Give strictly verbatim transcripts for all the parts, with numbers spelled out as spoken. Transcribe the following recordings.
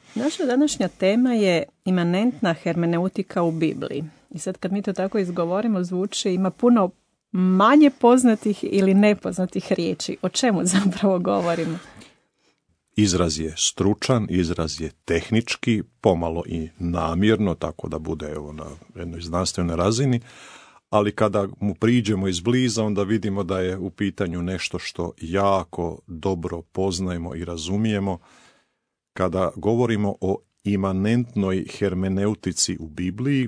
Naša današnja tema je imanentna hermeneutika u Bibliji. I sad kad mi to tako izgovorimo, zvuči, ima puno manje poznatih ili nepoznatih riječi. O čemu zapravo govorimo? Izraz je stručan, izraz je tehnički, pomalo i namjerno, tako da bude evo, na jednoj znanstvenoj razini, ali kada mu priđemo izbliza, onda vidimo da je u pitanju nešto što jako dobro poznajemo i razumijemo. Kada govorimo o imanentnoj hermeneutici u Bibliji,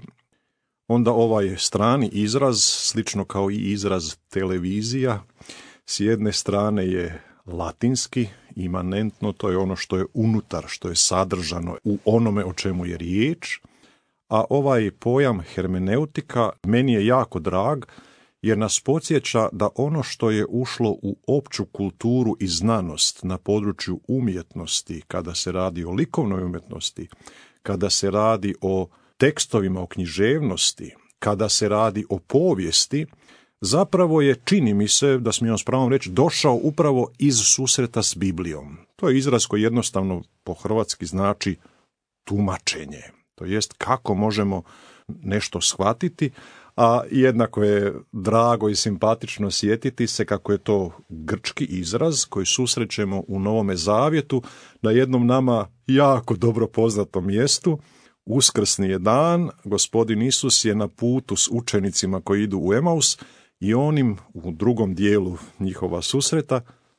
onda ovaj strani izraz, slično kao i izraz televizija, s jedne strane je latinski, imanentno, to je ono što je unutar, što je sadržano u onome o čemu je riječ, a ovaj pojam hermeneutika meni je jako drag, jer nas podsjeća da ono što je ušlo u opću kulturu i znanost na području umjetnosti, kada se radi o likovnoj umjetnosti, kada se radi o tekstovima, o književnosti, kada se radi o povijesti, zapravo je, čini mi se, da smijem s pravom reći, došao upravo iz susreta s Biblijom. To je izraz koji jednostavno po hrvatski znači tumačenje. To jest kako možemo nešto shvatiti, a jednako je drago i simpatično sjetiti se kako je to grčki izraz koji susrećemo u Novome Zavjetu na jednom nama jako dobro poznatom mjestu. Uskrsni je dan, Gospodin Isus je na putu s učenicima koji idu u Emaus i on im u drugom dijelu njihova susreta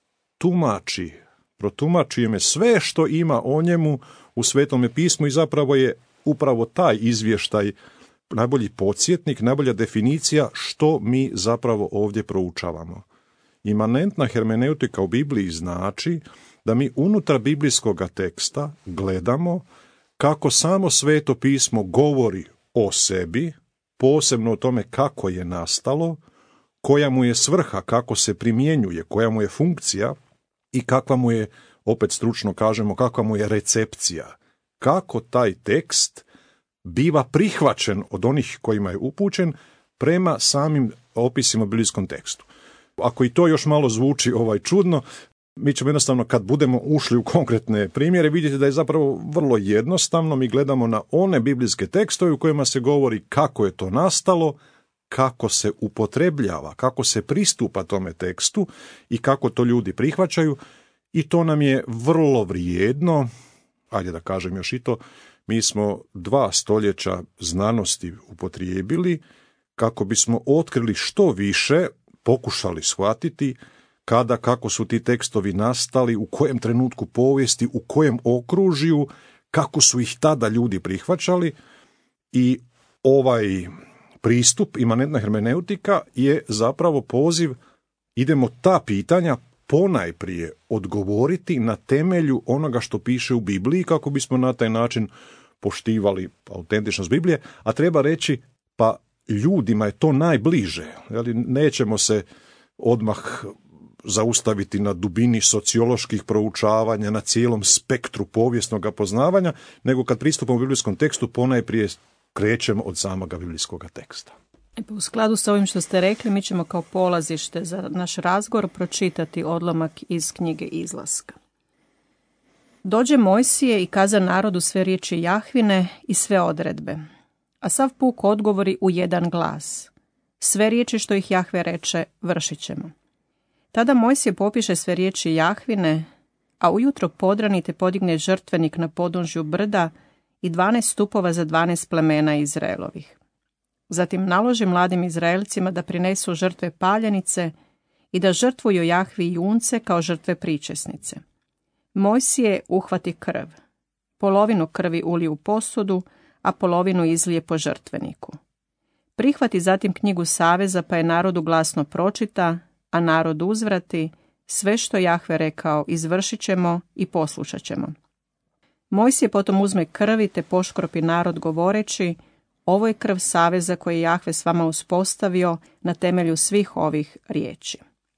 tumači, protumači im sve što ima o njemu u Svetome pismu i zapravo je upravo taj izvještaj najbolji podsjetnik, najbolja definicija što mi zapravo ovdje proučavamo. Imanentna hermeneutika u Bibliji znači da mi unutar biblijskog teksta gledamo kako samo Sveto pismo govori o sebi, posebno o tome kako je nastalo, koja mu je svrha, kako se primjenjuje, koja mu je funkcija i kakva mu je, opet stručno kažemo, kakva mu je recepcija. Kako taj tekst biva prihvaćen od onih kojima je upućen prema samim opisima u biblijskom tekstu. Ako i to još malo zvuči ovaj čudno, mi ćemo jednostavno kad budemo ušli u konkretne primjere vidjeti da je zapravo vrlo jednostavno. Mi gledamo na one biblijske tekstove u kojima se govori kako je to nastalo, kako se upotrebljava, kako se pristupa tome tekstu i kako to ljudi prihvaćaju i to nam je vrlo vrijedno. Ajde da kažem još i to, mi smo dva stoljeća znanosti upotrijebili kako bismo otkrili što više, pokušali shvatiti kada, kako su ti tekstovi nastali, u kojem trenutku povijesti, u kojem okružju, kako su ih tada ljudi prihvaćali i ovaj pristup, imanentna hermeneutika, je zapravo poziv, idemo ta pitanja ponajprije odgovoriti na temelju onoga što piše u Bibliji kako bismo na taj način poštivali autentičnost Biblije, a treba reći pa ljudima je to najbliže. Jeli, nećemo se odmah zaustaviti na dubini socioloških proučavanja, na cijelom spektru povijesnog poznavanja, nego kad pristupamo u biblijskom tekstu ponajprije krećemo od samoga biblijskog teksta. U skladu s ovim što ste rekli, mi ćemo kao polazište za naš razgovor pročitati odlomak iz knjige Izlaska. Dođe Mojsije i kaza narodu sve riječi Jahvine i sve odredbe, a sav puk odgovori u jedan glas. Sve riječi što ih Jahve reče, vršit ćemo. Tada Mojsije popiše sve riječi Jahvine, a ujutro podrani te podigne žrtvenik na podnožju brda i dvanaest stupova za dvanaest plemena Izraelovih. Zatim naloži mladim Izraelcima da prinesu žrtve paljenice i da žrtvuju Jahvi junce kao žrtve pričesnice. Mojsije uhvati krv. Polovinu krvi ulije u posudu, a polovinu izlije po žrtveniku. Prihvati zatim knjigu saveza pa je narodu glasno pročita, a narod uzvrati, sve što Jahve rekao izvršit ćemo i poslušat ćemo. Mojsije potom uzme krvi te poškropi narod govoreći, ovo je krv saveza koji je Jahve s vama uspostavio na temelju svih ovih riječi.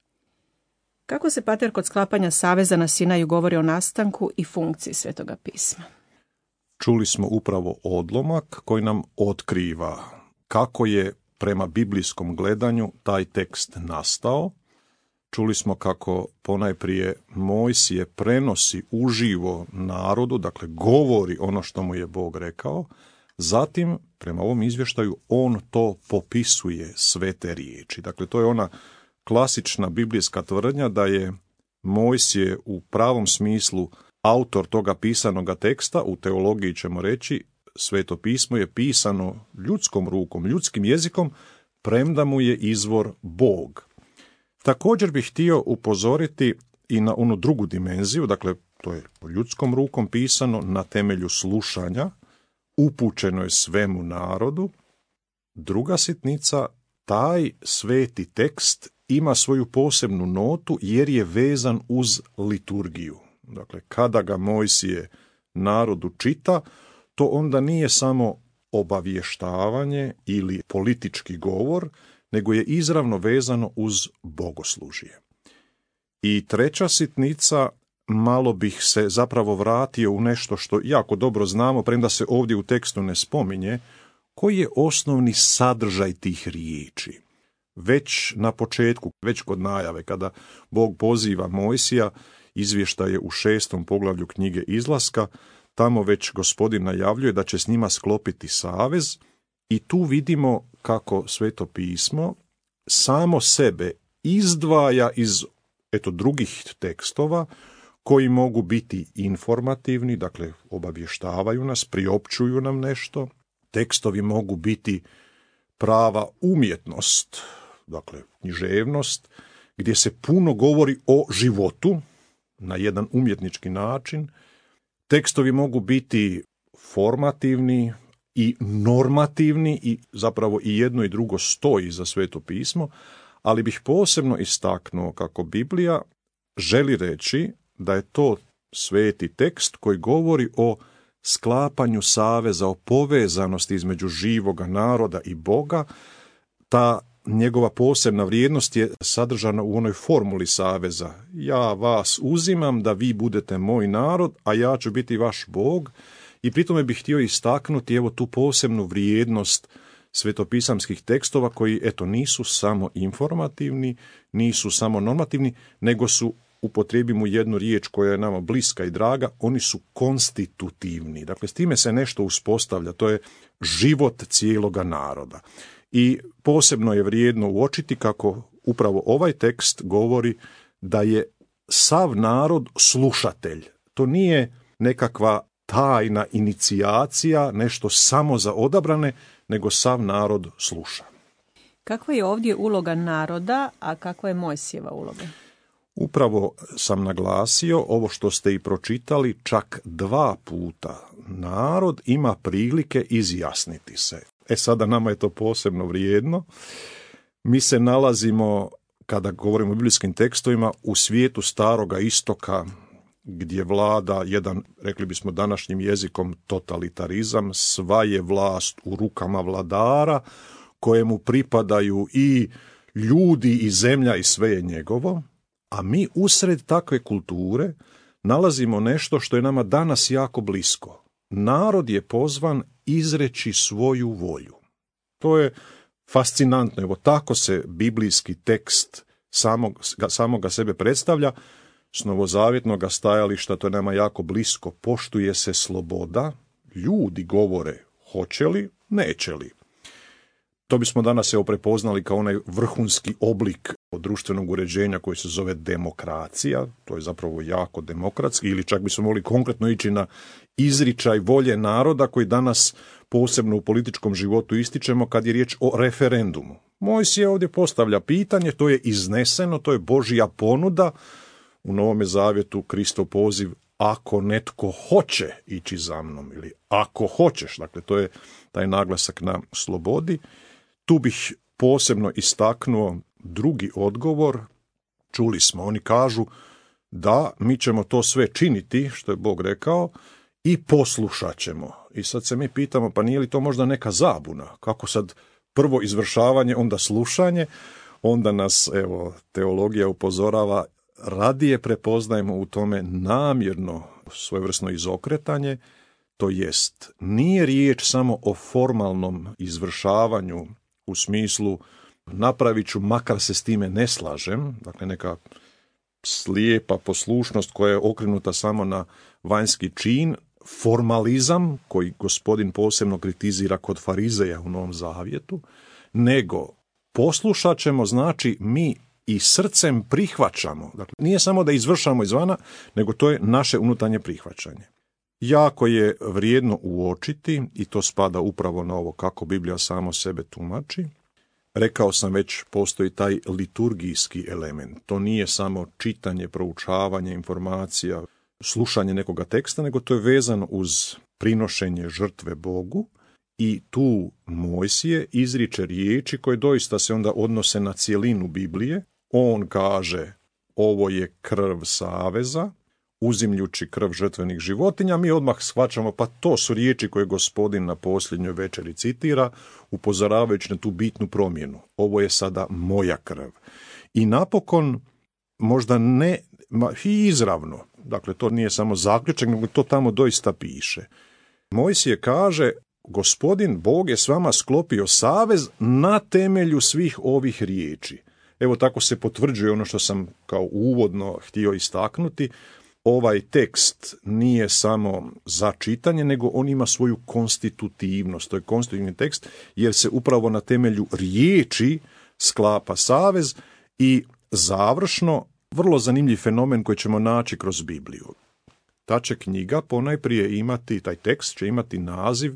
Kako se pater kod sklapanja saveza na Sinaju govori o nastanku i funkciji Svetoga pisma? Čuli smo upravo odlomak koji nam otkriva kako je prema biblijskom gledanju taj tekst nastao. Čuli smo kako ponajprije Mojsije prenosi uživo narodu, dakle govori ono što mu je Bog rekao, zatim prema ovom izvještaju on to popisuje, sve te riječi. Dakle, to je ona klasična biblijska tvrdnja da je Mojsije u pravom smislu autor toga pisanoga teksta, u teologiji ćemo reći, Sveto pismo je pisano ljudskom rukom, ljudskim jezikom, premda mu je izvor Bog. Također bih htio upozoriti i na onu drugu dimenziju, dakle, to je ljudskom rukom pisano na temelju slušanja, upućeno je svemu narodu. Druga sitnica, taj sveti tekst ima svoju posebnu notu jer je vezan uz liturgiju. Dakle, kada ga Mojsije narodu čita, to onda nije samo obavještavanje ili politički govor, nego je izravno vezano uz bogoslužje. I treća sitnica, malo bih se zapravo vratio u nešto što jako dobro znamo, premda se ovdje u tekstu ne spominje, koji je osnovni sadržaj tih riječi. Već na početku, već kod najave, kada Bog poziva Mojsija, izvještaj je u šestom poglavlju knjige Izlaska, tamo već Gospodin najavljuje da će s njima sklopiti savez i tu vidimo kako Sveto pismo samo sebe izdvaja iz eto drugih tekstova koji mogu biti informativni, dakle obavještavaju nas, priopćuju nam nešto. Tekstovi mogu biti prava umjetnost, dakle književnost, gdje se puno govori o životu na jedan umjetnički način. Tekstovi mogu biti formativni i normativni i zapravo i jedno i drugo stoji za Sveto pismo, ali bih posebno istaknuo kako Biblija želi reći da je to sveti tekst koji govori o sklapanju saveza, o povezanosti između živoga naroda i Boga. Ta njegova posebna vrijednost je sadržana u onoj formuli saveza. Ja vas uzimam da vi budete moj narod, a ja ću biti vaš Bog. I pri tome bih htio istaknuti evo tu posebnu vrijednost svetopisamskih tekstova koji eto nisu samo informativni, nisu samo normativni, nego su, upotrijebimo jednu riječ koja je nama bliska i draga, oni su konstitutivni. Dakle, s time se nešto uspostavlja, to je život cijeloga naroda. I posebno je vrijedno uočiti kako upravo ovaj tekst govori da je sav narod slušatelj. To nije nekakva tajna inicijacija, nešto samo za odabrane, nego sav narod sluša. Kakva je ovdje uloga naroda, a kakva je Mojsijeva uloga? Upravo sam naglasio ovo što ste i pročitali, čak dva puta. Narod ima prilike izjasniti se. E sada nama je to posebno vrijedno. Mi se nalazimo, kada govorimo o biblijskim tekstovima, u svijetu staroga istoka, gdje vlada jedan, rekli bismo današnjim jezikom, totalitarizam, sva je vlast u rukama vladara, kojemu pripadaju i ljudi i zemlja i sve je njegovo, a mi usred takve kulture nalazimo nešto što je nama danas jako blisko. Narod je pozvan izreći svoju volju. To je fascinantno, evo tako se biblijski tekst samog, samoga sebe predstavlja. S novozavjetnog stajališta to je nama jako blisko, poštuje se sloboda, ljudi govore hoće li, neće li. To bismo danas evo prepoznali kao onaj vrhunski oblik društvenog uređenja koji se zove demokracija, to je zapravo jako demokratski, ili čak bismo mogli konkretno ići na izričaj volje naroda koji danas posebno u političkom životu ističemo kad je riječ o referendumu. Mojsije ovdje postavlja pitanje, to je izneseno, to je Božja ponuda, u Novome zavjetu Kristov poziv ako netko hoće ići za mnom ili ako hoćeš, dakle to je taj naglasak na slobodi. Tu bih posebno istaknuo drugi odgovor. Čuli smo, oni kažu da mi ćemo to sve činiti, što je Bog rekao, i poslušat ćemo. I sad se mi pitamo, pa nije li to možda neka zabuna? Kako sad prvo izvršavanje, onda slušanje? Onda nas, evo, teologija upozorava, radije prepoznajemo u tome namjerno svojevrsno izokretanje, to jest nije riječ samo o formalnom izvršavanju u smislu napravit ću, makar se s time ne slažem, dakle neka slijepa poslušnost koja je okrenuta samo na vanjski čin, formalizam koji gospodin posebno kritizira kod farizeja u Novom Zavjetu, nego poslušat ćemo, znači mi i srcem prihvaćamo. Dakle, nije samo da izvršamo izvana, nego to je naše unutarnje prihvaćanje. Jako je vrijedno uočiti, i to spada upravo na ovo kako Biblija samo sebe tumači. Rekao sam već, postoji taj liturgijski element. To nije samo čitanje, proučavanje informacija, slušanje nekoga teksta, nego to je vezano uz prinošenje žrtve Bogu i tu Mojsije izriče riječi koje doista se onda odnose na cjelinu Biblije. On kaže, ovo je krv saveza, uzimljući krv žrtvenih životinja. Mi odmah shvaćamo, pa to su riječi koje gospodin na posljednjoj večeri citira, upozoravajući na tu bitnu promjenu. Ovo je sada moja krv. I napokon, možda ne i izravno, dakle to nije samo zaključak, nego to tamo doista piše. Mojsije kaže, gospodin Bog je s vama sklopio savez na temelju svih ovih riječi. Evo tako se potvrđuje ono što sam kao uvodno htio istaknuti. Ovaj tekst nije samo za čitanje, nego on ima svoju konstitutivnost. To je konstitutivni tekst jer se upravo na temelju riječi sklapa savez i završno vrlo zanimljiv fenomen koji ćemo naći kroz Bibliju. Ta će knjiga ponajprije imati, taj tekst će imati naziv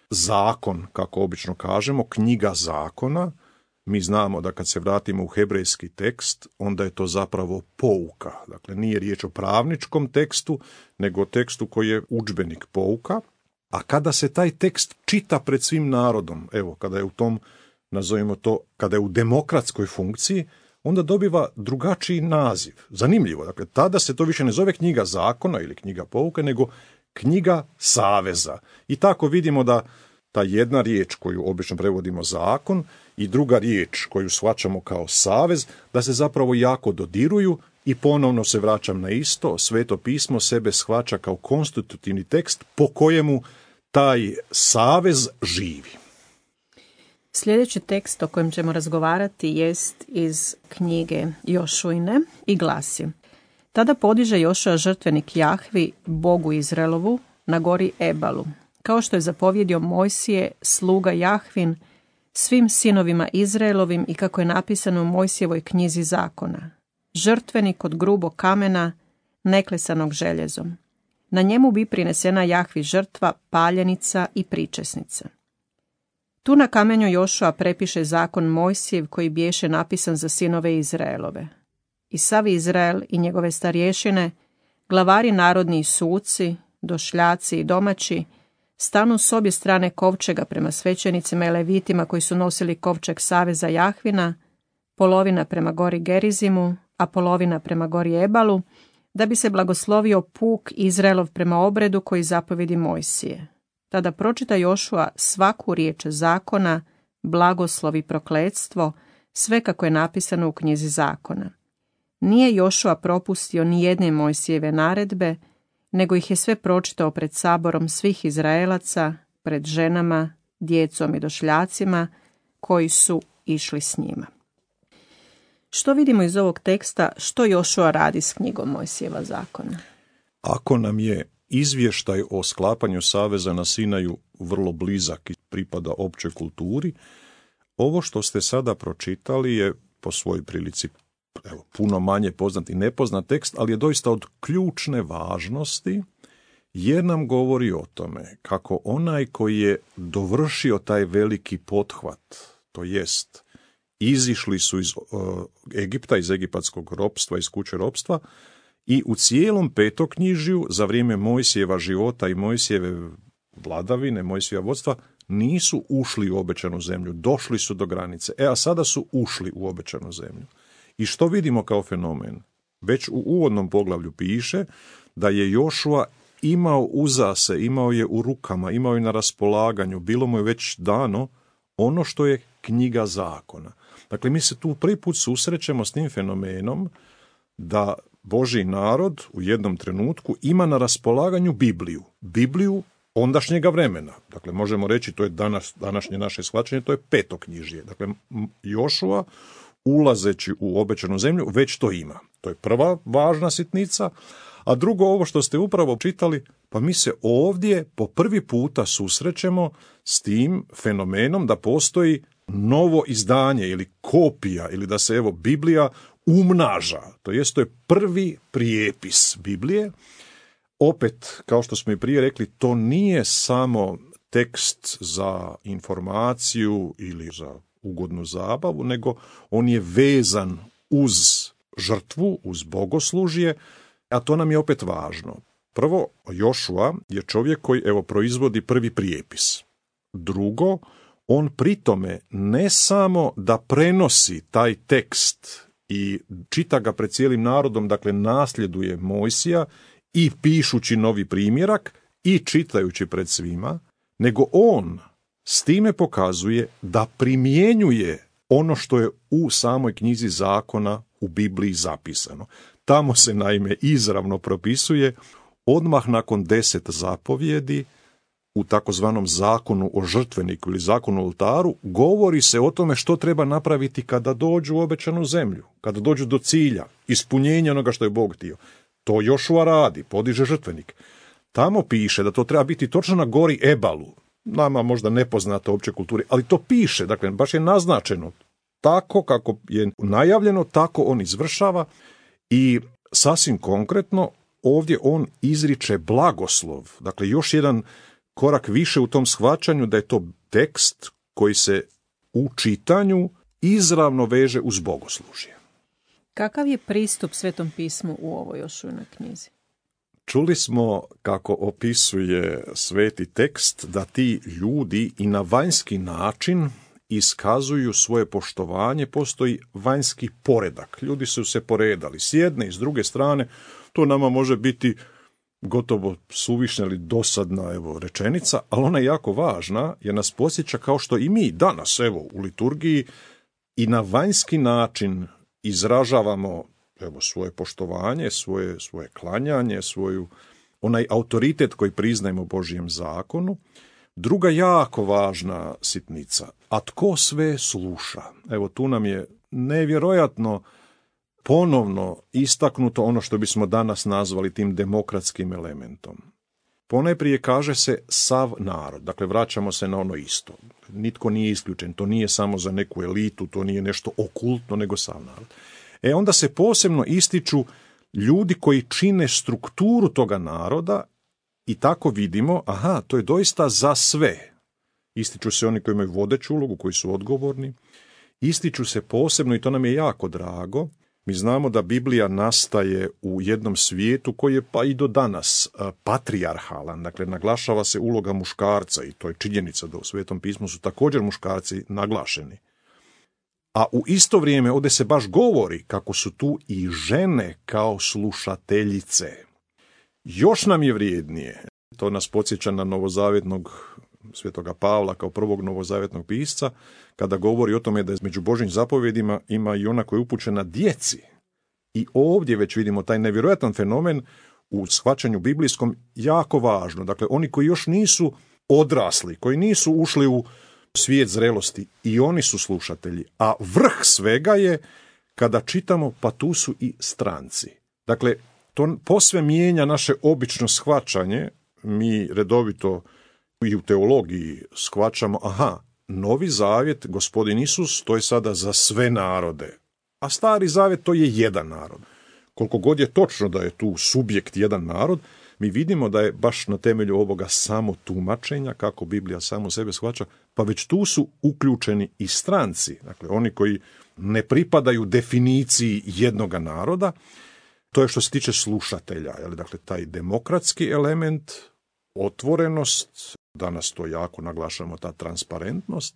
zakon, kako obično kažemo, knjiga zakona. Mi znamo da kad se vratimo u hebrejski tekst, onda je to zapravo pouka. Dakle, nije riječ o pravničkom tekstu, nego o tekstu koji je udžbenik pouka. A kada se taj tekst čita pred svim narodom, evo, kada je u tom, nazovimo to, kada je u demokratskoj funkciji, onda dobiva drugačiji naziv. Zanimljivo, dakle, tada se to više ne zove knjiga zakona ili knjiga pouke, nego knjiga saveza. I tako vidimo da ta jedna riječ koju obično prevodimo zakon i druga riječ koju shvaćamo kao savez, da se zapravo jako dodiruju i ponovno se vraćam na isto, Sveto pismo sebe shvaća kao konstitutivni tekst po kojemu taj savez živi. Sljedeći tekst o kojem ćemo razgovarati jest iz knjige Jošuine i glasi: Tada podiže Jošua žrtvenik Jahvi, Bogu Izraelovu, na gori Ebalu, kao što je zapovjedio Mojsije, sluga Jahvin, svim sinovima Izraelovim i kako je napisano u Mojsijevoj knjizi zakona. Žrtvenik od grubog kamena, neklesanog željezom. Na njemu bi prinesena Jahvi žrtva, paljenica i pričesnica. Tu na kamenju Jošua prepiše zakon Mojsijev koji biješe napisan za sinove Izraelove. I sav Izrael i njegove starješine, glavari narodni i suci, došljaci i domaći, stanu s obje strane kovčega prema svećenicima i levitima koji su nosili kovčeg saveza Jahvina, polovina prema gori Gerizimu, a polovina prema gori Ebalu, da bi se blagoslovio puk Izraelov prema obredu koji zapovjedi Mojsije. Tada pročita Jošua svaku riječ zakona, blagoslov i prokletstvo, sve kako je napisano u knjizi zakona. Nije Jošua propustio ni jedne Mojsijeve naredbe, nego ih je sve pročitao pred saborom svih Izraelaca, pred ženama, djecom i došljacima koji su išli s njima. Što vidimo iz ovog teksta, što Jošua radi s knjigom Mojsijeva zakona? Ako nam je izvještaj o sklapanju saveza na Sinaju vrlo blizak i pripada općoj kulturi, ovo što ste sada pročitali je po svojoj prilici evo, puno manje poznat i nepoznat tekst, ali je doista od ključne važnosti jer nam govori o tome kako onaj koji je dovršio taj veliki pothvat, to jest izišli su iz uh, Egipta, iz egipatskog ropstva, iz kuće ropstva, i u cijelom petoknjižju za vrijeme Mojsijeva života i Mojsijeve vladavine, Mojsijeva vodstva, nisu ušli u obećanu zemlju, došli su do granice, e a sada su ušli u obećanu zemlju. I što vidimo kao fenomen? Već u uvodnom poglavlju piše da je Jošua imao uza se, imao je u rukama, imao je na raspolaganju, bilo mu je već dano ono što je knjiga zakona. Dakle, mi se tu prvi put susrećemo s tim fenomenom da Božji narod u jednom trenutku ima na raspolaganju Bibliju. Bibliju ondašnjega vremena. Dakle, možemo reći, to je danas, današnje naše shvaćanje, to je petoknjižje. Dakle, Jošua, ulazeći u obećanu zemlju, već to ima. To je prva važna sitnica. A drugo, ovo što ste upravo čitali, pa mi se ovdje po prvi puta susrećemo s tim fenomenom da postoji novo izdanje ili kopija, ili da se evo Biblija umnaža. To jest, to je prvi prijepis Biblije. Opet, kao što smo i prije rekli, to nije samo tekst za informaciju ili za ugodnu zabavu, nego on je vezan uz žrtvu, uz bogoslužje, a to nam je opet važno. Prvo, Jošua je čovjek koji evo proizvodi prvi prijepis. Drugo, on pritome ne samo da prenosi taj tekst i čita ga pred cijelim narodom, dakle nasljeduje Mojsija i pišući novi primjerak i čitajući pred svima, nego on s time pokazuje da primjenjuje ono što je u samoj knjizi zakona u Bibliji zapisano. Tamo se naime izravno propisuje odmah nakon deset zapovjedi u takozvanom zakonu o žrtveniku ili zakonu o oltaru, govori se o tome što treba napraviti kada dođu u obećanu zemlju, kada dođu do cilja, ispunjenja onoga što je Bog htio. To Jošua radi, podiže žrtvenik. Tamo piše da to treba biti točno na gori Ebalu, nama možda nepoznata opće kulturi, ali to piše, dakle, baš je naznačeno. Tako kako je najavljeno, tako on izvršava i sasvim konkretno ovdje on izriče blagoslov. Dakle, još jedan korak više u tom shvaćanju da je to tekst koji se u čitanju izravno veže uz bogoslužje. Kakav je pristup Svetom pismu u ovoj Jošuinoj knjizi? Čuli smo kako opisuje sveti tekst da ti ljudi i na vanjski način iskazuju svoje poštovanje, postoji vanjski poredak. Ljudi su se poredali s jedne i s druge strane, to nama može biti gotovo suvišna ili dosadna evo, rečenica, ali ona je jako važna jer nas podsjeća kao što i mi danas evo, u liturgiji i na vanjski način izražavamo evo, svoje poštovanje, svoje, svoje klanjanje, svoju, onaj autoritet koji priznajemo Božjem zakonu. Druga jako važna sitnica, a tko sve sluša? Evo tu nam je nevjerojatno ponovno istaknuto ono što bismo danas nazvali tim demokratskim elementom. Ponajprije kaže se sav narod, dakle vraćamo se na ono isto. Nitko nije isključen, to nije samo za neku elitu, to nije nešto okultno, nego sav narod. E onda se posebno ističu ljudi koji čine strukturu toga naroda i tako vidimo, aha, to je doista za sve. Ističu se oni koji imaju vodeću ulogu, koji su odgovorni. Ističu se posebno, i to nam je jako drago, mi znamo da Biblija nastaje u jednom svijetu koji je pa i do danas patrijarhalan, dakle naglašava se uloga muškarca i to je činjenica da u Svetom pismu su također muškarci naglašeni. A u isto vrijeme ovdje se baš govori kako su tu i žene kao slušateljice. Još nam je vrijednije, to nas podsjeća na novozavjetnog Svetoga Pavla kao prvog novozavjetnog pisca, kada govori o tome da među Božjim zapovjedima ima i ona koja je upućena djeci. I ovdje već vidimo taj nevjerojatan fenomen u shvaćanju biblijskom jako važno. Dakle, oni koji još nisu odrasli, koji nisu ušli u svijet zrelosti, i oni su slušatelji. A vrh svega je kada čitamo, pa tu su i stranci. Dakle, to posve mijenja naše obično shvaćanje. Mi redovito i u teologiji shvaćamo, aha, Novi zavjet, gospodin Isus, to je sada za sve narode, a Stari zavjet to je jedan narod. Koliko god je točno da je tu subjekt jedan narod, mi vidimo da je baš na temelju ovoga samo tumačenja, kako Biblija samo sebe shvaća, pa već tu su uključeni i stranci, dakle oni koji ne pripadaju definiciji jednoga naroda. To je što se tiče slušatelja, jel? Dakle taj demokratski element, otvorenost, danas to jako naglašamo, ta transparentnost.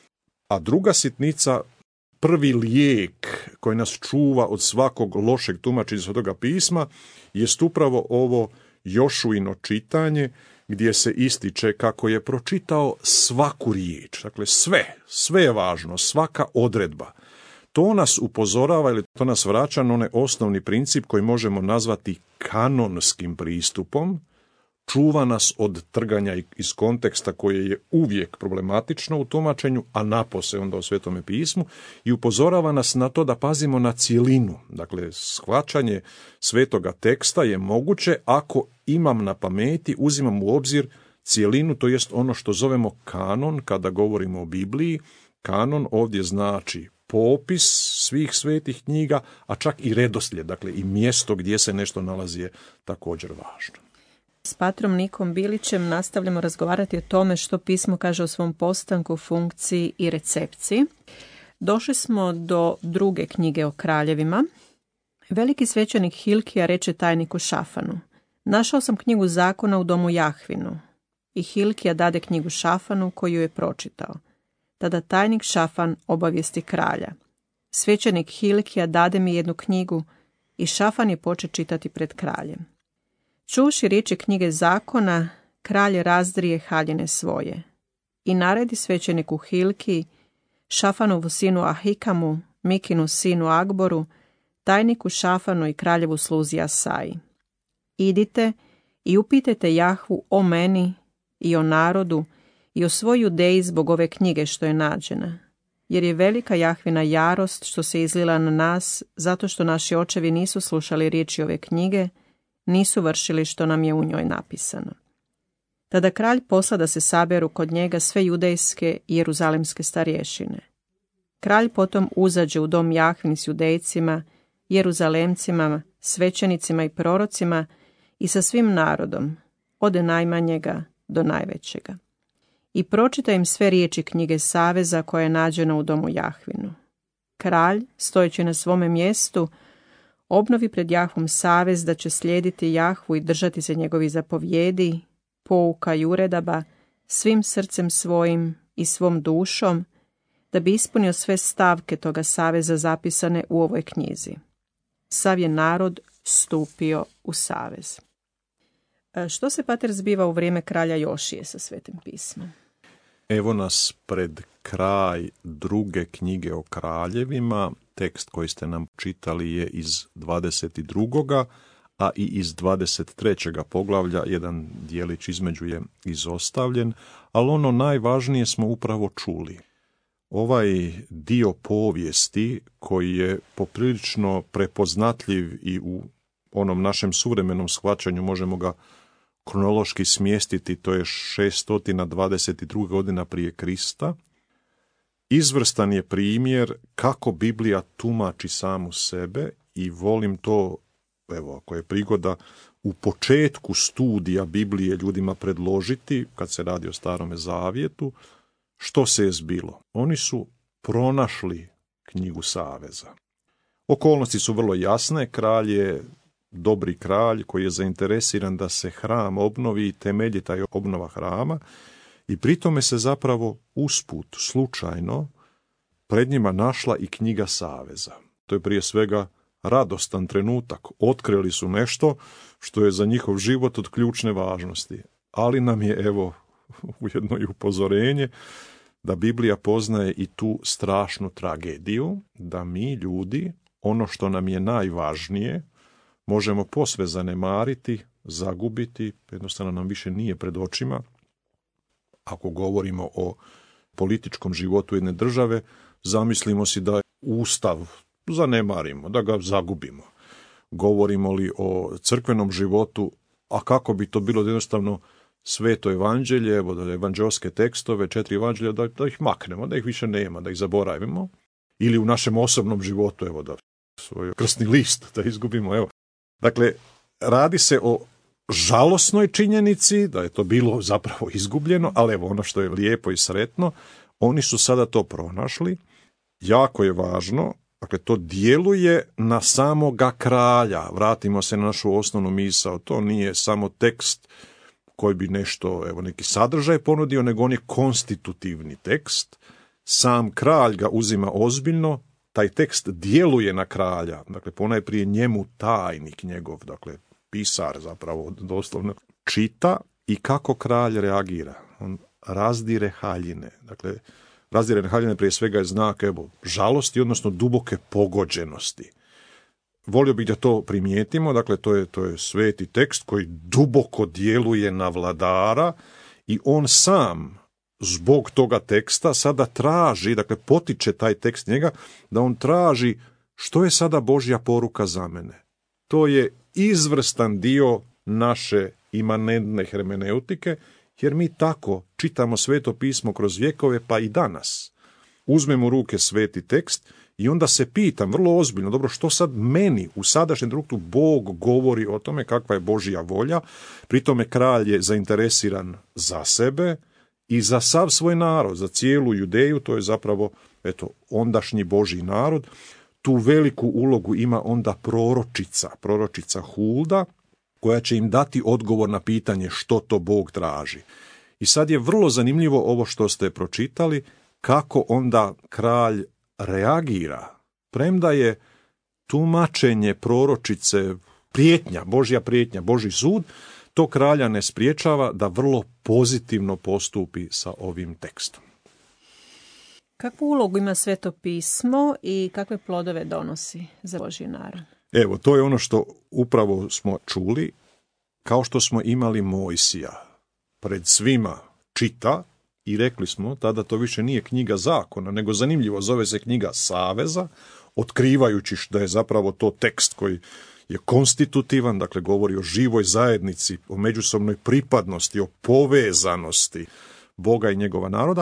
A druga sitnica, prvi lijek koji nas čuva od svakog lošeg tumačenja Svetoga pisma, jest upravo ovo Jošuino čitanje, gdje se ističe kako je pročitao svaku riječ. Dakle, sve, sve je važno, svaka odredba. To nas upozorava ili to nas vraća na onaj osnovni princip koji možemo nazvati kanonskim pristupom, čuva nas od trganja iz konteksta koje je uvijek problematično u tumačenju, a napose onda u Svetome pismu, i upozorava nas na to da pazimo na cjelinu. Dakle, shvaćanje svetoga teksta je moguće ako imam na pameti, uzimam u obzir cjelinu, to jest ono što zovemo kanon kada govorimo o Bibliji. Kanon ovdje znači popis svih svetih knjiga, a čak i redoslijed, dakle i mjesto gdje se nešto nalazi je također važno. S patrom Nikom Bilićem nastavljamo razgovarati o tome što pismo kaže o svom postanku, funkciji i recepciji. Došli smo do druge knjige o kraljevima. Veliki svećenik Hilkija reče tajniku Šafanu: našao sam knjigu zakona u domu Jahvinu. I Hilkija dade knjigu Šafanu, koju je pročitao. Tada tajnik Šafan obavijesti kralja: svećenik Hilkija dade mi jednu knjigu, i Šafan je poče čitati pred kraljem. Čuvši riječi knjige zakona, kralj razdrije haljine svoje i naredi svećeniku Hilkiji, Šafanovu sinu Ahikamu, Mikinu sinu Agboru, tajniku Šafanu i kraljevu sluzi Asaji: idite i upitajte Jahvu o meni i o narodu i o svoj Judeji zbog ove knjige što je nađena, jer je velika Jahvina jarost što se izlila na nas, zato što naši očevi nisu slušali riječi ove knjige, nisu vršili što nam je u njoj napisano. Tada kralj posla da se saberu kod njega sve judejske i jeruzalemske starješine. Kralj potom uzađe u dom Jahvin s judejcima, jeruzalemcima, svećenicima i prorocima i sa svim narodom, od najmanjega do najvećega. I pročita im sve riječi knjige saveza koja je nađena u domu Jahvinu. Kralj, stojeći na svome mjestu, obnovi pred Jahvom savez da će slijediti Jahvu i držati se njegovi zapovjedi, pouka i uredaba, svim srcem svojim i svom dušom, da bi ispunio sve stavke toga saveza zapisane u ovoj knjizi. Sav je narod stupio u savez. Što se, pater, zbiva u vrijeme kralja Jošije sa Svetim pismom? Evo nas pred kraj druge knjige o kraljevima. Tekst koji ste nam čitali je iz dvadeset drugoga a i iz dvadeset trećega poglavlja. Jedan dijelić između je izostavljen, ali ono najvažnije smo upravo čuli. Ovaj dio povijesti koji je poprilično prepoznatljiv i u onom našem suvremenom shvaćanju možemo ga kronološki smjestiti, to je šesto dvadeset druga godina prije Krista. Izvrstan je primjer kako Biblija tumači samu sebe i volim to, evo, ako je prigoda, u početku studija Biblije ljudima predložiti, kad se radi o Starome zavjetu, što se je zbilo. Oni su pronašli knjigu saveza. Okolnosti su vrlo jasne, kralj je dobri kralj koji je zainteresiran da se hram obnovi i temelji taj obnova hrama i pri tome se zapravo usput, slučajno, pred njima našla i knjiga saveza. To je prije svega radostan trenutak. Otkrili su nešto što je za njihov život od ključne važnosti. Ali nam je, evo, ujedno i upozorenje da Biblija poznaje i tu strašnu tragediju, da mi ljudi, ono što nam je najvažnije, možemo posve zanemariti, zagubiti, jednostavno nam više nije pred očima. Ako govorimo o političkom životu jedne države, zamislimo si da Ustav zanemarimo, da ga zagubimo. Govorimo li o crkvenom životu, a kako bi to bilo jednostavno Sveto evanđelje, evo da evanđelske tekstove, četiri evanđelja, da, da ih maknemo, da ih više nema, da ih zaboravimo. Ili u našem osobnom životu, evo da svoj krstni list da izgubimo, evo. Dakle, radi se o žalosnoj činjenici da je to bilo zapravo izgubljeno, ali evo ono što je lijepo i sretno, oni su sada to pronašli. Jako je važno, dakle to djeluje na samoga kralja. Vratimo se na našu osnovnu misao, to nije samo tekst koji bi nešto, evo neki sadržaj ponudio, nego on je konstitutivni tekst. Sam kralj ga uzima ozbiljno, taj tekst djeluje na kralja, dakle ponajprije njemu tajnik njegov, dakle pisar zapravo doslovno čita i kako kralj reagira. On razdire haljine, dakle razdire haljine prije svega je znak evo žalosti, odnosno duboke pogođenosti. volio bih da to primijetimo, dakle to je, to je sveti tekst koji duboko djeluje na vladara i on sam zbog toga teksta sada traži, dakle potiče taj tekst njega, da on traži što je sada Božja poruka za mene. To je izvrstan dio naše imanentne hermeneutike, jer mi tako čitamo Sveto pismo kroz vjekove, pa i danas. Uzmemo u ruke sveti tekst i onda se pitam vrlo ozbiljno, dobro, što sad meni u sadašnjem trenutku Bog govori o tome kakva je Božja volja, pri tome kralj je zainteresiran za sebe i za sav svoj narod, za cijelu Judeju, to je zapravo eto, ondašnji Božji narod. Tu veliku ulogu ima onda proročica, proročica Hulda, koja će im dati odgovor na pitanje što to Bog traži. I sad je vrlo zanimljivo ovo što ste pročitali, kako onda kralj reagira, premda je tumačenje proročice prijetnja, Božja prijetnja, Božji sud, to kralja ne spriječava da vrlo pozitivno postupi sa ovim tekstom. Kakvu ulogu ima Sveto pismo i kakve plodove donosi za Božji narod? Evo, to je ono što upravo smo čuli, kao što smo imali Mojsija pred svima čita i rekli smo, tada to više nije knjiga zakona, nego zanimljivo zove se knjiga saveza, otkrivajući da je zapravo to tekst koji je konstitutivan, dakle govori o živoj zajednici, o međusobnoj pripadnosti, o povezanosti Boga i njegova naroda.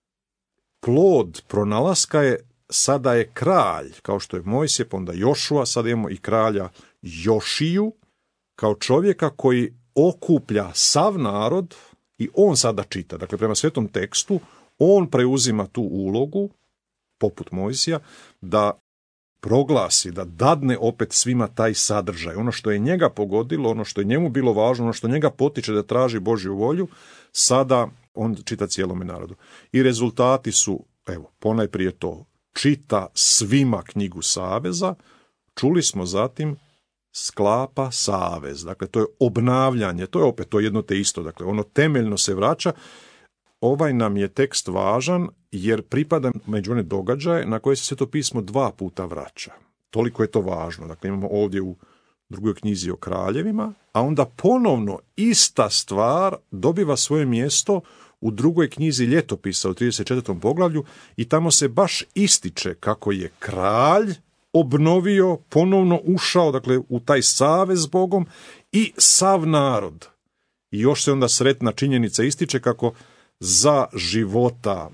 Plod pronalaska je, sada je kralj, kao što je Mojsije, pa onda Jošua, sada imamo i kralja Jošiju, kao čovjeka koji okuplja sav narod i on sada čita. Dakle, prema svetom tekstu, on preuzima tu ulogu, poput Mojsija, da proglasi, da dadne opet svima taj sadržaj. Ono što je njega pogodilo, ono što je njemu bilo važno, ono što njega potiče da traži Božju volju, sada on čita cijelome narodu. I rezultati su, evo, ponajprije to, čita svima knjigu saveza, čuli smo zatim sklapa savez. Dakle, to je obnavljanje, to je opet to jedno te isto, dakle, ono temeljno se vraća. Ovaj nam je tekst važan jer pripada među one događaje na koje se Sveto pismo dva puta vraća. Toliko je to važno. Dakle, imamo ovdje u drugoj knjizi o kraljevima, a onda ponovno ista stvar dobiva svoje mjesto u drugoj knjizi ljetopisa u trideset četvrtom poglavlju i tamo se baš ističe kako je kralj obnovio, ponovno ušao, dakle, u taj savez s Bogom i sav narod. I još se onda sretna činjenica ističe kako za života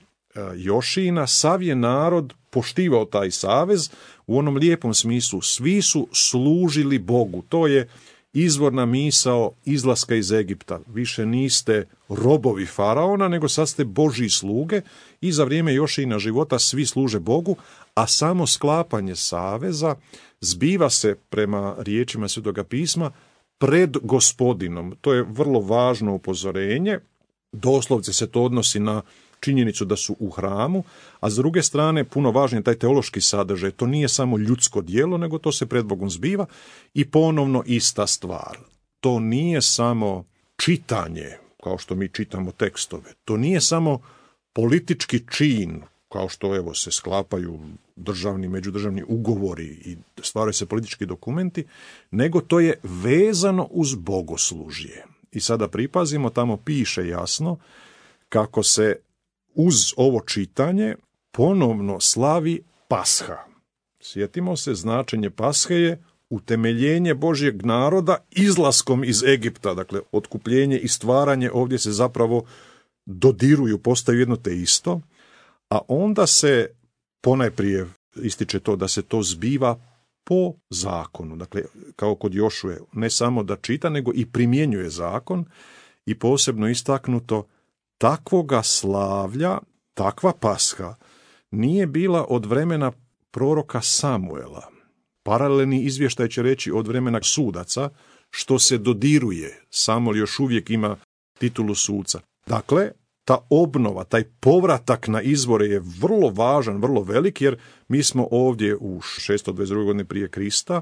Jošina sav je narod poštivao taj savez u onom lijepom smislu. Svi su služili Bogu. To je izvorna misao izlaska iz Egipta. Više niste robovi faraona, nego sad ste Božji sluge i za vrijeme Jošina života svi služe Bogu, a samo sklapanje saveza zbiva se prema riječima Svetoga pisma pred Gospodinom. To je vrlo važno upozorenje. Doslovce se to odnosi na činjenicu da su u hramu, a s druge strane puno važnije taj teološki sadržaj. To nije samo ljudsko djelo, nego to se pred Bogom zbiva i ponovno ista stvar. To nije samo čitanje, kao što mi čitamo tekstove. To nije samo politički čin, kao što evo se sklapaju državni, međudržavni ugovori i stvaraju se politički dokumenti, nego to je vezano uz bogoslužje. I sada pripazimo, tamo piše jasno kako se uz ovo čitanje ponovno slavi Pasha. Sjetimo se, značenje Pashe je utemeljenje Božjeg naroda izlaskom iz Egipta, dakle otkupljenje i stvaranje ovdje se zapravo dodiruju, postaju jedno te isto, a onda se ponajprije ističe to da se to zbiva po zakonu, dakle kao kod Jošue, ne samo da čita, nego i primjenjuje zakon i posebno istaknuto takvoga slavlja, takva Pasha nije bila od vremena proroka Samuela. Paralelni izvještaj će reći od vremena sudaca, što se dodiruje. Samuel još uvijek ima titulu suca. Dakle, ta obnova, taj povratak na izvore je vrlo važan, vrlo velik, jer mi smo ovdje u šesto dvadeset druge godine prije Krista,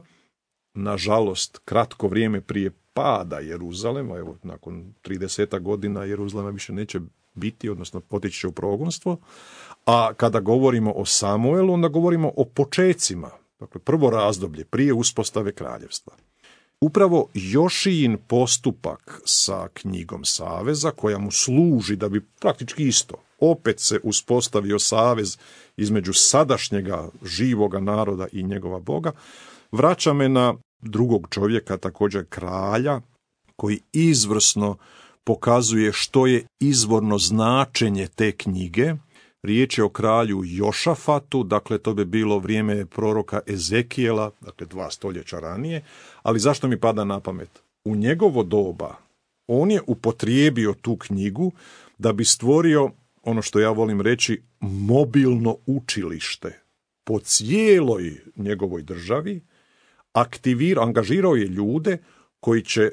nažalost, kratko vrijeme prije pada Jeruzalema, evo, nakon trideset godina Jeruzalema više neće biti, odnosno otići će u progonstvo, a kada govorimo o Samuelu, onda govorimo o počecima, Dakle, prvo razdoblje prije uspostave kraljevstva. Upravo Jošijin postupak sa knjigom saveza, koja mu služi da bi praktički isto, opet se uspostavio savez između sadašnjega živoga naroda i njegova Boga, vraća me na drugog čovjeka, također kralja, koji izvrsno pokazuje što je izvorno značenje te knjige. Riječ je o kralju Jošafatu, dakle to bi bilo vrijeme proroka Ezekijela, dakle dva stoljeća ranije, ali zašto mi pada na pamet? U njegovo doba on je upotrijebio tu knjigu da bi stvorio, ono što ja volim reći, mobilno učilište po cijeloj njegovoj državi, aktivirao, angažirao je ljude koji će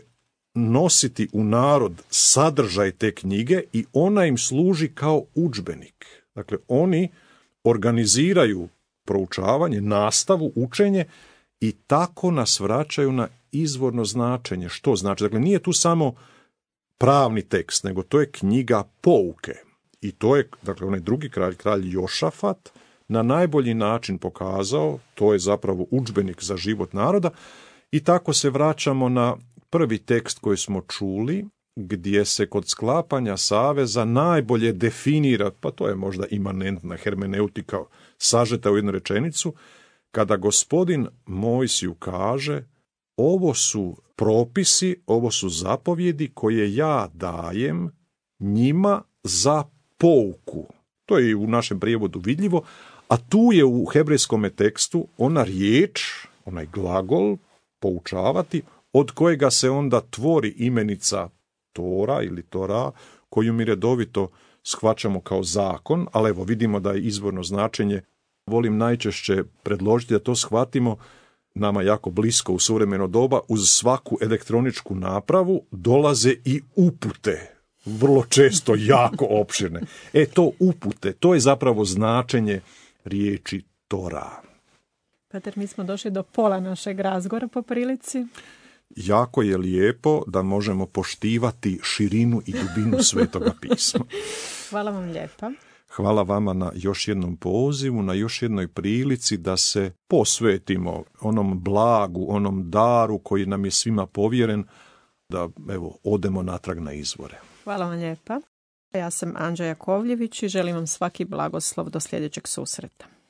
nositi u narod sadržaj te knjige i ona im služi kao udžbenik. Dakle, oni organiziraju proučavanje, nastavu, učenje i tako nas vraćaju na izvorno značenje. Što znači? Dakle, nije tu samo pravni tekst, nego to je knjiga pouke. I to je, dakle, onaj drugi kralj, kralj Jošafat, na najbolji način pokazao, to je zapravo udžbenik za život naroda, i tako se vraćamo na prvi tekst koji smo čuli, gdje se kod sklapanja saveza najbolje definira, pa to je možda imanentna hermeneutika sažeta u jednu rečenicu, kada gospodin Mojsiju kaže: ovo su propisi, ovo su zapovjedi koje ja dajem njima za pouku. To je i u našem prijevodu vidljivo, a tu je u hebrejskom tekstu ona riječ, onaj glagol poučavati, od kojega se onda tvori imenica Tora ili Tora, koju mi redovito shvaćamo kao zakon, ali evo vidimo da je izvorno značenje, volim najčešće predložiti da to shvatimo nama jako blisko u suvremeno doba, uz svaku elektroničku napravu dolaze i upute, vrlo često jako opširne. E to upute, to je zapravo značenje riječi Tora. Pater, mi smo došli do pola našeg razgovora po prilici. Jako je lijepo da možemo poštivati širinu i dubinu Svetoga pisma. Hvala vam lijepa. Hvala vama na još jednom pozivu, na još jednoj prilici da se posvetimo onom blagu, onom daru koji nam je svima povjeren, da evo odemo natrag na izvore. Hvala vam lijepa. Ja sam Anđa Jakovljević i želim vam svaki blagoslov do sljedećeg susreta.